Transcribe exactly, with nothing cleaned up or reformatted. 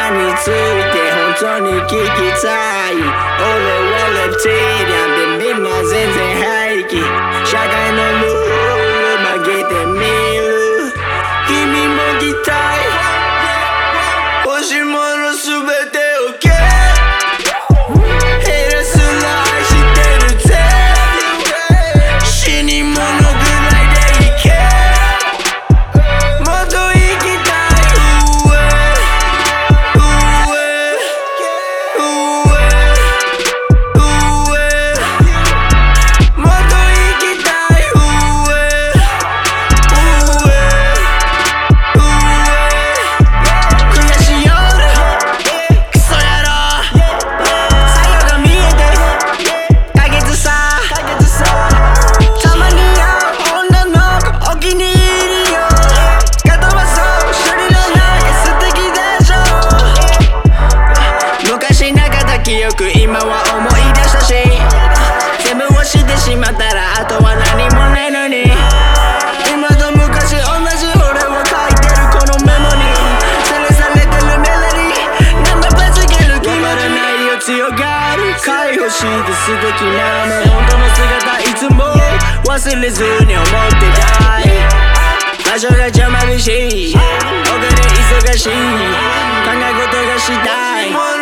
らについて本当に聞きたい。俺はレプティリアンでみんな全然平気。社会のルール曲げてみる。君も期待欲しいものすべてをけヘラすら愛してるぜ。死に物ぐらいでいけ。もっと生きたい。うえうえうえうえもっと生きたい。うえうえうえ悔しい夜クソ野郎最後が見えて解決さ。たまに会う女の子お気に入りよ。かとばそう一人の中素敵でしょ。昔なかった記憶今は思い出したし、全部をしてしまったらあとは何もないのに。今と昔同じ俺は書いてるこのメモにされされてるメロディーナンバーぶつける。決まらないよ強がる解放して素敵なの本当の姿いつも忘れずに思ってたい。場所が邪魔でしい他で忙しい考え事がしたい。